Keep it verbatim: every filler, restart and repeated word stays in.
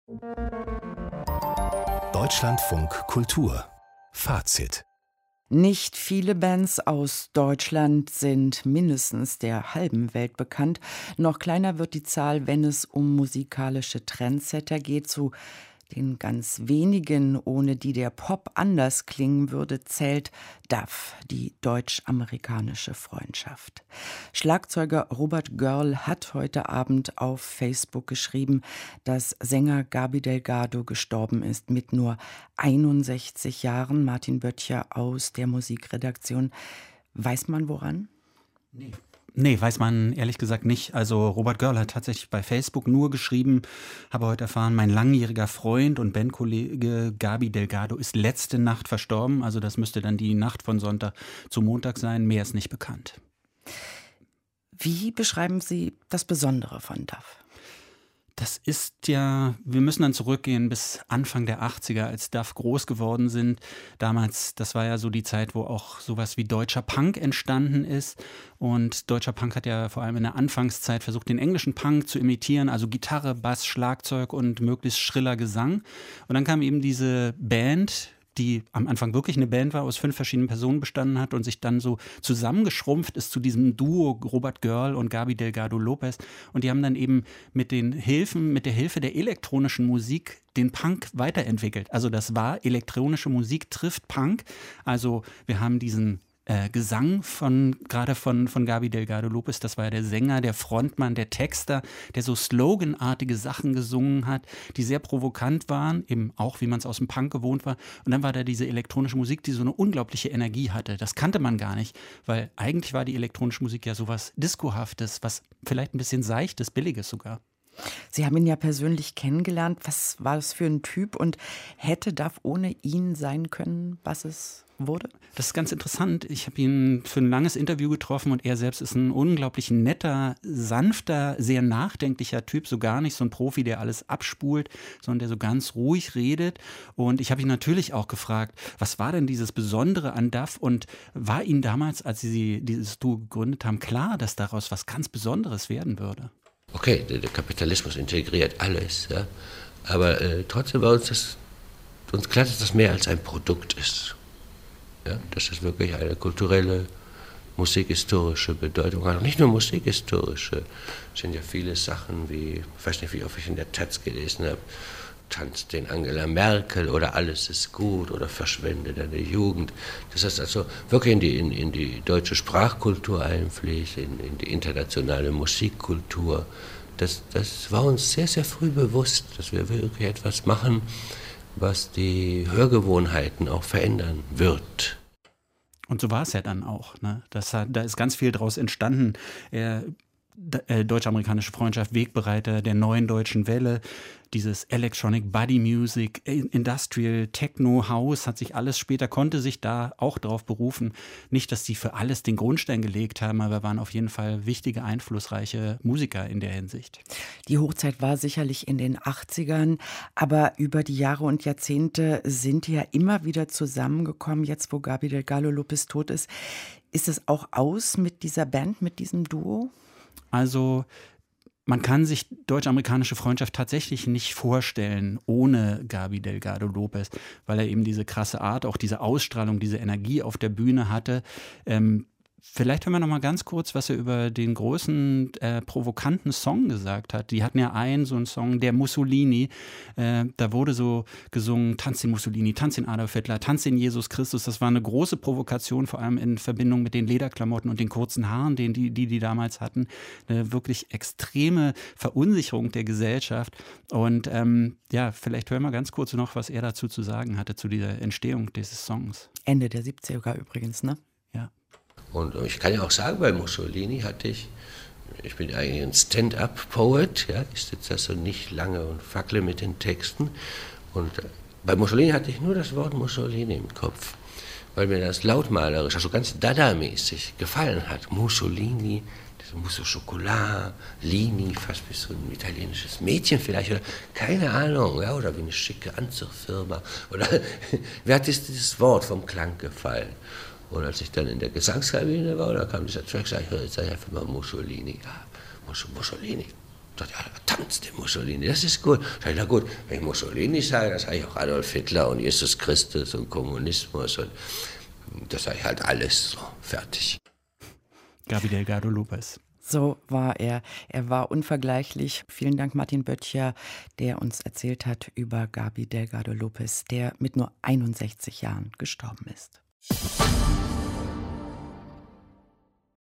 Deutschlandfunk Kultur Fazit. Nicht viele Bands aus Deutschland sind mindestens der halben Welt bekannt. Noch kleiner wird die Zahl, wenn es um musikalische Trendsetter geht. Zu den ganz wenigen, ohne die der Pop anders klingen würde, zählt D A F, die deutsch-amerikanische Freundschaft. Schlagzeuger Robert Görl hat heute Abend auf Facebook geschrieben, dass Sänger Gaby Delgado gestorben ist mit nur einundsechzig Jahren. Martin Böttcher aus der Musikredaktion. Weiß man woran? Nee. Nee, weiß man ehrlich gesagt nicht. Also Robert Görl hat tatsächlich bei Facebook nur geschrieben, habe heute erfahren, mein langjähriger Freund und Bandkollege Gaby Delgado ist letzte Nacht verstorben. Also das müsste dann die Nacht von Sonntag zu Montag sein. Mehr ist nicht bekannt. Wie beschreiben Sie das Besondere von D A F? Das ist ja, wir müssen dann zurückgehen bis Anfang der achtziger, als D A F groß geworden sind. Damals, das war ja so die Zeit, wo auch sowas wie deutscher Punk entstanden ist. Und deutscher Punk hat ja vor allem in der Anfangszeit versucht, den englischen Punk zu imitieren, also Gitarre, Bass, Schlagzeug und möglichst schriller Gesang. Und dann kam eben diese Band, die am Anfang wirklich eine Band war, aus fünf verschiedenen Personen bestanden hat und sich dann so zusammengeschrumpft ist zu diesem Duo Robert Görl und Gaby Delgado Lopez. Und die haben dann eben mit den Hilfen, mit der Hilfe der elektronischen Musik den Punk weiterentwickelt. Also das war, elektronische Musik trifft Punk. Also wir haben diesen Äh, Gesang von, gerade von, von Gaby Delgado Lopez, das war ja der Sänger, der Frontmann, der Texter, der so sloganartige Sachen gesungen hat, die sehr provokant waren, eben auch, wie man es aus dem Punk gewohnt war. Und dann war da diese elektronische Musik, die so eine unglaubliche Energie hatte. Das kannte man gar nicht, weil eigentlich war die elektronische Musik ja sowas Discohaftes, was vielleicht ein bisschen Seichtes, Billiges sogar. Sie haben ihn ja persönlich kennengelernt. Was war das für ein Typ und hätte D A F ohne ihn sein können, was es wurde? Das ist ganz interessant. Ich habe ihn für ein langes Interview getroffen und er selbst ist ein unglaublich netter, sanfter, sehr nachdenklicher Typ. So gar nicht so ein Profi, der alles abspult, sondern der so ganz ruhig redet. Und ich habe ihn natürlich auch gefragt, was war denn dieses Besondere an D A F und war Ihnen damals, als Sie dieses Duo gegründet haben, klar, dass daraus was ganz Besonderes werden würde? Okay, der, der Kapitalismus integriert alles, ja. Aber äh, trotzdem war uns das uns klar, dass das mehr als ein Produkt ist. Ja, dass das wirklich eine kulturelle, musikhistorische Bedeutung hat. Und nicht nur musikhistorische, es sind ja viele Sachen wie, ich weiß nicht, wie oft ich in der Taz gelesen habe, tanzt den Angela Merkel oder alles ist gut oder verschwende deine Jugend. Das heißt also wirklich in die, in, in die deutsche Sprachkultur einfließt, in, in die internationale Musikkultur. Das, das war uns sehr, sehr früh bewusst, dass wir wirklich etwas machen, was die Hörgewohnheiten auch verändern wird. Und so war es ja dann auch. Ne? Das hat, da ist ganz viel draus entstanden. Er Äh, deutsch-amerikanische Freundschaft, Wegbereiter der neuen deutschen Welle, dieses Electronic Body Music, Industrial, Techno, House, hat sich alles später, konnte sich da auch drauf berufen. Nicht, dass sie für alles den Grundstein gelegt haben, aber waren auf jeden Fall wichtige, einflussreiche Musiker in der Hinsicht. Die Hochzeit war sicherlich in den achtzigern, aber über die Jahre und Jahrzehnte sind die ja immer wieder zusammengekommen. Jetzt, wo Gaby Delgado Lopez tot ist, ist es auch aus mit dieser Band, mit diesem Duo? Also man kann sich deutsch-amerikanische Freundschaft tatsächlich nicht vorstellen ohne Gaby Delgado Lopez, weil er eben diese krasse Art, auch diese Ausstrahlung, diese Energie auf der Bühne hatte. Ähm, Vielleicht hören wir noch mal ganz kurz, was er über den großen, äh, provokanten Song gesagt hat. Die hatten ja einen, so einen Song, der Mussolini. Äh, da wurde so gesungen, tanz den Mussolini, tanz den Adolf Hitler, tanz den Jesus Christus. Das war eine große Provokation, vor allem in Verbindung mit den Lederklamotten und den kurzen Haaren, den die, die, die damals hatten. Eine wirklich extreme Verunsicherung der Gesellschaft. Und ähm, ja, vielleicht hören wir ganz kurz noch, was er dazu zu sagen hatte, zu dieser Entstehung dieses Songs. Ende der siebziger übrigens, ne? Ja. Und ich kann ja auch sagen, bei Mussolini hatte ich, ich bin eigentlich ein Stand-up-Poet, ja, ich sitze da so nicht lange und fackle mit den Texten. Und bei Mussolini hatte ich nur das Wort Mussolini im Kopf, weil mir das lautmalerisch, also ganz Dada-mäßig gefallen hat. Mussolini, Mousse au Chocolat, Lini, fast wie so ein italienisches Mädchen vielleicht, oder keine Ahnung, ja, oder wie eine schicke Anzugfirma. Oder mir hat dieses Wort vom Klang gefallen. Und als ich dann in der Gesangskabine war, da kam dieser Track, sag ich, jetzt sag ich einfach mal Mussolini. Ja, Mussolini, Sagt, ja, tanzt der Mussolini, das ist gut. Sag ich, na gut, wenn ich Mussolini sage, das sage ich auch Adolf Hitler und Jesus Christus und Kommunismus und das sage ich halt alles so, fertig. Gaby Delgado Lopez. So war er. Er war unvergleichlich. Vielen Dank, Martin Böttcher, der uns erzählt hat über Gaby Delgado Lopez, der mit nur einundsechzig Jahren gestorben ist.